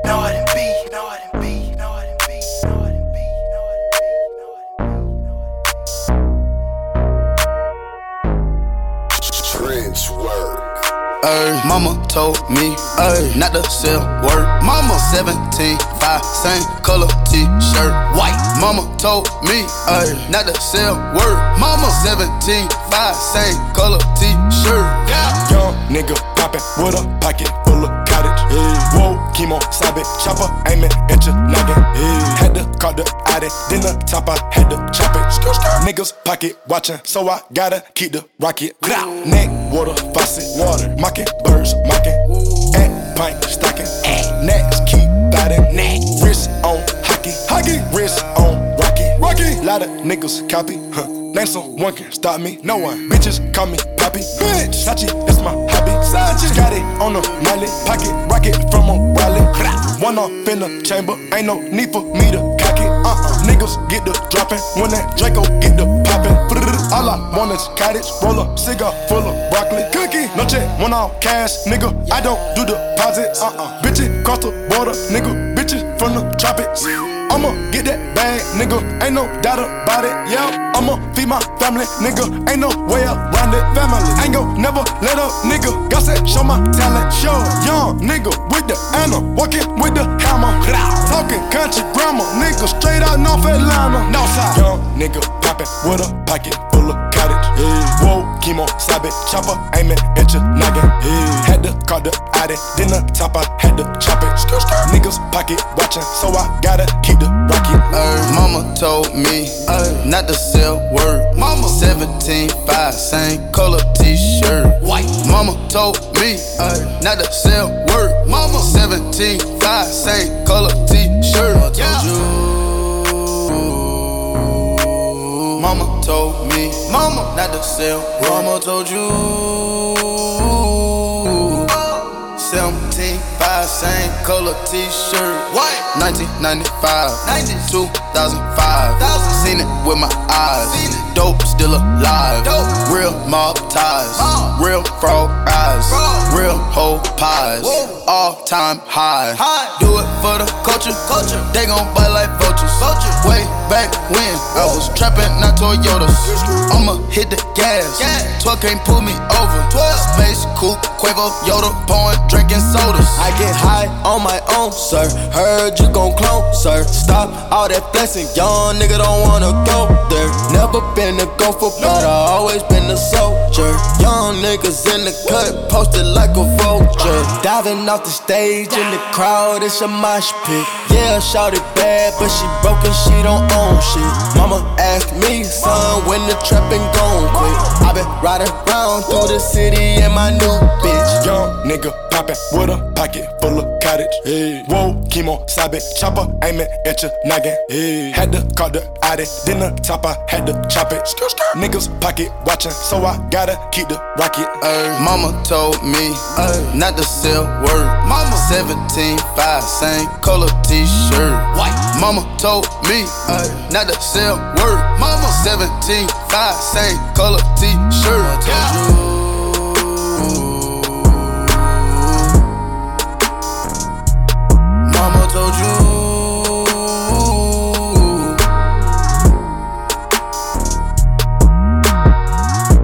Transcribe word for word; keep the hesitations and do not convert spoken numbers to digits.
know I didn't be, know I didn't be, know I didn't be, know I didn't be, know I didn't be, know I didn't be. Trench work. Ay, mama told me, ay, not to sell word. Mama seventeen, five, same color t-shirt, white. Mama told me, ay, not to sell word. Mama seventeen, five, same color t-shirt. Yeah. Young nigga poppin' with a pocket full of cottage. Hey. Whoa, chemo, sabe, chopper, aiming at your noggin. Hey. Had to call the addy, then the top I had to chop it. Skr, skr. Niggas pocket watchin', so I gotta keep the rocket. Neck, water, faucet, water, mocking, birds, mocking. At pint, stocking. Next, keep biting. Wrist on hockey, hockey. Wrist on rocky, rocky. Lot of niggas copy, huh? Name someone can stop me, no one. Bitches call me Poppy, bitch. Sachi, that's my hobby. Sachi, got it on the mallet, pocket rocket from a wallet. One off in the chamber, ain't no need for me to cock it. Uh-uh, niggas get the dropping when that Draco get the popping. All I want is cottage, roll up, cigar full of broccoli, cookie. No check, one off cash, nigga. I don't do deposits. Uh-uh, bitches cross the border, nigga. Bitches from the tropics. I'ma get that bag, nigga, ain't no doubt about it, yeah. I'ma feed my family, nigga, ain't no way around it. Family, ain't gon' never let up, nigga. God said, show my talent, show. Young nigga with the Anna, walking with the hammer. Talking country grammar, nigga, straight out North Atlanta. Northside. Young nigga poppin' with a pocket full of cottage. Yeah. Whoa, chemo, sabe, chopper, aiming at your noggin. Yeah. Had to call the addy, then the top I had to chop it. Skr, skr. Niggas pocket watchin', so I gotta keep the rocket. Ay, mama told me, ay, not to sell word. Mama seventeen, five, same color t-shirt, white. Mama told me, ay, not to sell word. Mama seventeen, five, same color t-shirt. Yeah. Mama told me, mama, not to sell. Mama told you. seventeen, five, same color t-shirt, white. nineteen ninety-five, two thousand five. Seen it with my eyes. Dope still alive. Dope. Real mob ties. Uh. Real frog eyes. Bro. Real whole pies. Whoa. All time high. high. Do it for the culture. culture. They gon' bite like vultures. Vulture. Way back when Whoa. I was trapping, not Toyotas. I'ma hit the gas. Yeah. twelve can't pull me over. twelve. Space, coupe, Quavo, Yoda, pouring, drinking sodas. I get high on my own, sir. Heard you gon' clone, sir. Stop all that blessing, young nigga don't wanna go there. Never been a gopher, but I always been a soldier. Young niggas in the cut, posted like a vulture. Diving off the stage in the crowd, it's a mosh pit. Yeah, shawty bad, but she broken, she don't own shit. Mama asked me, son, when the trapping gon' quit. I been riding around through the city in my new bitch. Young nigga poppin' with a pocket full of cottage. Hey. Whoa, chemo, sabe, chopper, aiming at your noggin. Hey. Had to call the addy, then the top I had to chop it. Skr, skr. Niggas pocket watchin', so I gotta keep the rocket. Ay, mama told me, ay, not to sell word. Mama seventeen, five, same color t-shirt, white. Mama told me, ay, not to sell word. Mama seventeen, five, same color t-shirt.